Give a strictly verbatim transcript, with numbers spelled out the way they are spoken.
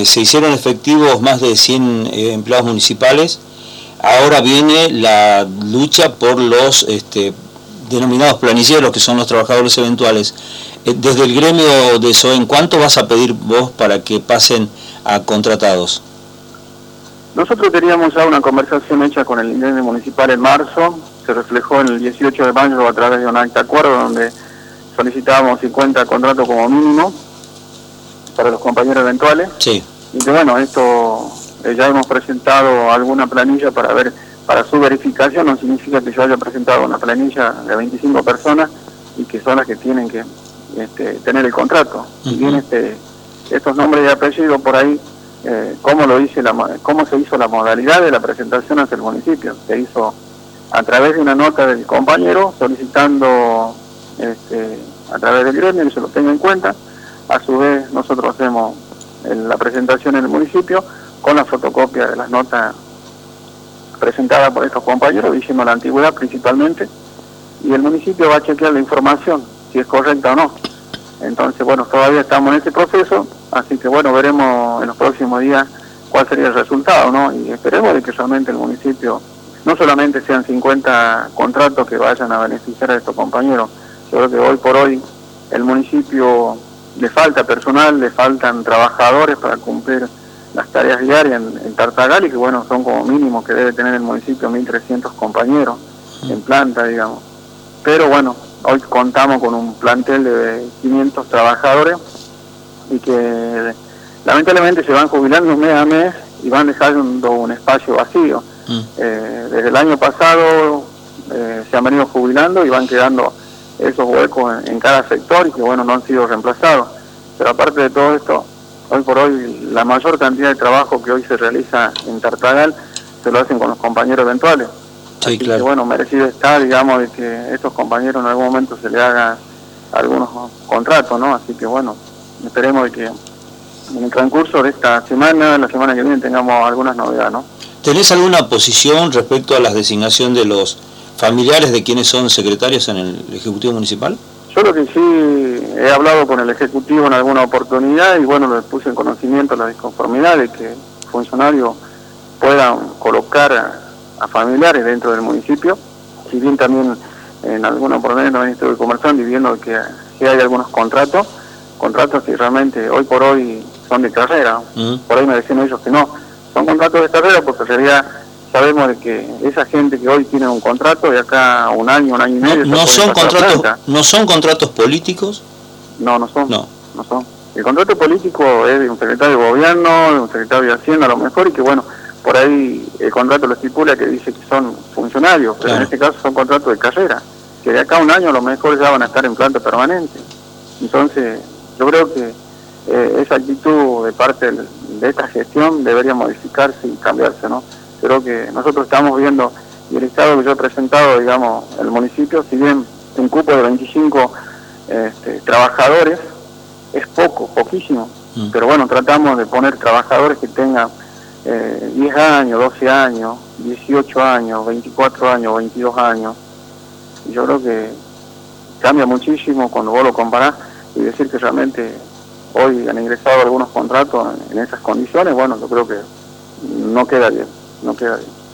este, se hicieron efectivos más de cien eh, empleados municipales. Ahora viene la lucha por los este, denominados planilleros, que son los trabajadores eventuales. Eh, desde el gremio de SOEN, ¿cuánto vas a pedir vos para que pasen a contratados? Nosotros teníamos ya una conversación hecha con el intendente municipal en marzo, se reflejó en el dieciocho de mayo a través de un acta de acuerdo donde solicitábamos cincuenta contratos como mínimo para los compañeros eventuales. Sí. Y que bueno, esto eh, ya hemos presentado alguna planilla para ver, para su verificación. No significa que yo haya presentado una planilla de veinticinco personas y que son las que tienen que este, tener el contrato. Uh-huh. Si bien este, estos nombres y apellidos por ahí, eh, cómo lo hice la, cómo se hizo la modalidad de la presentación hacia el municipio. Se hizo a través de una nota del compañero solicitando este, a través del gremio, que se lo tenga en cuenta. A su vez nosotros hacemos la presentación en el municipio con la fotocopia de las notas presentadas por estos compañeros, diciendo la antigüedad principalmente, y el municipio va a chequear la información, si es correcta o no. Entonces, bueno, todavía estamos en este proceso, así que bueno, veremos en los próximos días cuál sería el resultado, ¿no? Y esperemos de que realmente el municipio, no solamente sean cincuenta contratos que vayan a beneficiar a estos compañeros. Yo creo que hoy por hoy el municipio le falta personal, le faltan trabajadores para cumplir las tareas diarias en, en Tartagal, y que bueno, son como mínimo que debe tener el municipio mil trescientos compañeros en planta, digamos. Pero bueno, hoy contamos con un plantel de quinientos trabajadores y que lamentablemente se van jubilando mes a mes y van dejando un espacio vacío. Mm. Eh, desde el año pasado eh, se han venido jubilando y van quedando esos huecos en, en cada sector y que bueno, no han sido reemplazados. Pero aparte de todo esto, hoy por hoy la mayor cantidad de trabajo que hoy se realiza en Tartagal se lo hacen con los compañeros eventuales. Sí, Así claro. que bueno, merecido está, digamos, de que a estos compañeros en algún momento se le haga algunos contratos, ¿no? Así que bueno, esperemos de que en el transcurso de esta semana, la semana que viene, tengamos algunas novedades, ¿no? ¿Tenés alguna posición respecto a la designación de los familiares de quienes son secretarios en el Ejecutivo Municipal? Yo lo que sí he hablado con el Ejecutivo en alguna oportunidad y bueno, le puse en conocimiento la disconformidad de que funcionarios puedan colocar a, a familiares dentro del municipio, si bien también en alguna oportunidad también estuve conversando y viendo que, que hay algunos contratos, contratos que realmente hoy por hoy son de carrera, uh-huh. Por ahí me decían ellos que no, son contratos de carrera porque en realidad sabemos de que esa gente que hoy tiene un contrato de acá un año, un año y medio... ¿No, no son contratos no son contratos políticos? No, no son. No. no son. El contrato político es de un secretario de gobierno, de un secretario de Hacienda a lo mejor, y que bueno, por ahí el contrato lo estipula que dice que son funcionarios, pero claro, en este caso son contratos de carrera, que de acá a un año a lo mejor ya van a estar en planta permanente. Entonces, yo creo que eh, esa actitud de parte de, de esta gestión debería modificarse y cambiarse, ¿no? Creo que nosotros estamos viendo, y el estado que yo he presentado, digamos, el municipio, si bien un cupo de veinticinco este, trabajadores, es poco, poquísimo, mm. pero bueno, tratamos de poner trabajadores que tengan eh, diez años, doce años, dieciocho años, veinticuatro años, veintidós años, y yo creo que cambia muchísimo cuando vos lo comparás y decir que realmente hoy han ingresado algunos contratos en esas condiciones, bueno, yo creo que no queda bien. No queda bien.